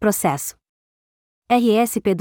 processo. RSP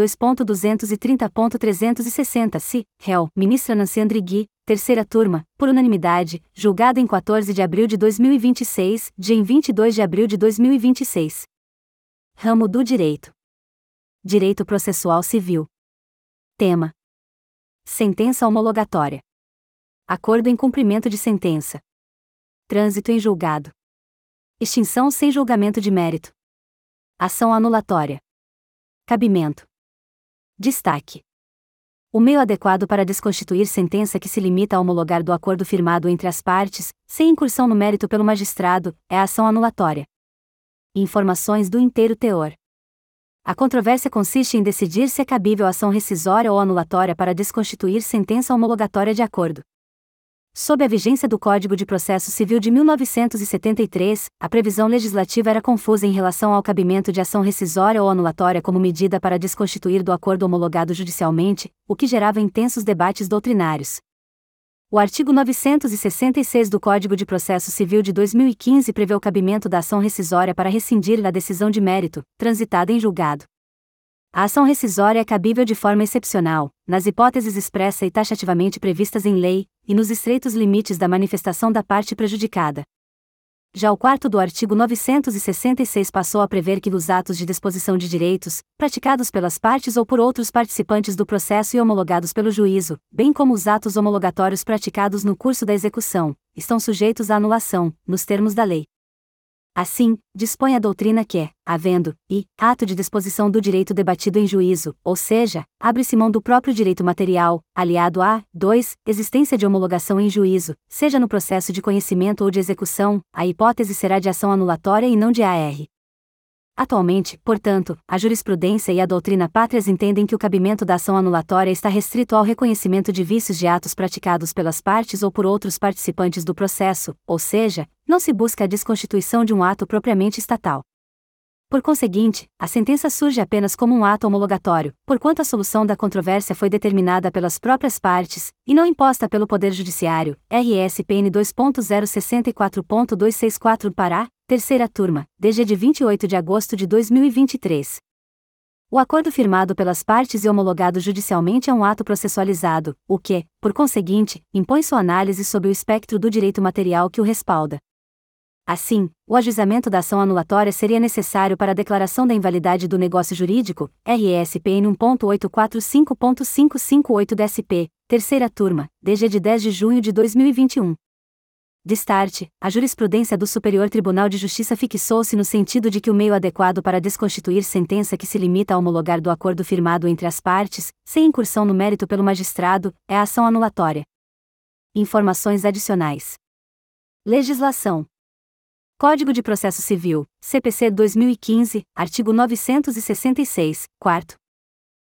2.230.360 réu, ministra Nancy Andrighi, terceira turma, por unanimidade, julgado em 14 de abril de 2026, dia em 22 de abril de 2026. Ramo do Direito. Direito Processual Civil. Tema: sentença homologatória. Acordo em cumprimento de sentença. Trânsito em julgado. Extinção sem julgamento de mérito. Ação anulatória. Cabimento. Destaque: o meio adequado para desconstituir sentença que se limita a homologar do acordo firmado entre as partes, sem incursão no mérito pelo magistrado, é a ação anulatória. Informações do inteiro teor. A controvérsia consiste em decidir se é cabível ação rescisória ou anulatória para desconstituir sentença homologatória de acordo. Sob a vigência do Código de Processo Civil de 1973, a previsão legislativa era confusa em relação ao cabimento de ação rescisória ou anulatória como medida para desconstituir do acordo homologado judicialmente, o que gerava intensos debates doutrinários. O artigo 966 do Código de Processo Civil de 2015 prevê o cabimento da ação rescisória para rescindir a decisão de mérito, transitada em julgado. A ação rescisória é cabível de forma excepcional, nas hipóteses expressa e taxativamente previstas em lei, e nos estreitos limites da manifestação da parte prejudicada. Já o quarto do artigo 966 passou a prever que os atos de disposição de direitos, praticados pelas partes ou por outros participantes do processo e homologados pelo juízo, bem como os atos homologatórios praticados no curso da execução, estão sujeitos à anulação, nos termos da lei. Assim, dispõe a doutrina que, havendo, ato de disposição do direito debatido em juízo, ou seja, abre-se mão do próprio direito material, aliado a, 2, existência de homologação em juízo, seja no processo de conhecimento ou de execução, a hipótese será de ação anulatória e não de AR. Atualmente, portanto, a jurisprudência e a doutrina pátrias entendem que o cabimento da ação anulatória está restrito ao reconhecimento de vícios de atos praticados pelas partes ou por outros participantes do processo, ou seja, não se busca a desconstituição de um ato propriamente estatal. Por conseguinte, a sentença surge apenas como um ato homologatório, porquanto a solução da controvérsia foi determinada pelas próprias partes, e não imposta pelo Poder Judiciário, RSPN 2.064.264 Pará, terceira turma, DG de 28 de agosto de 2023. O acordo firmado pelas partes e homologado judicialmente é um ato processualizado, o que, por conseguinte, impõe sua análise sob o espectro do direito material que o respalda. Assim, o ajuizamento da ação anulatória seria necessário para a declaração da invalidade do negócio jurídico, RSPN 1.845.558 DSP, terceira turma, DG de 10 de junho de 2021. Destarte, a jurisprudência do Superior Tribunal de Justiça fixou-se no sentido de que o meio adequado para desconstituir sentença que se limita a homologar do acordo firmado entre as partes, sem incursão no mérito pelo magistrado, é a ação anulatória. Informações adicionais. Legislação. Código de Processo Civil, CPC 2015, artigo 966, 4º.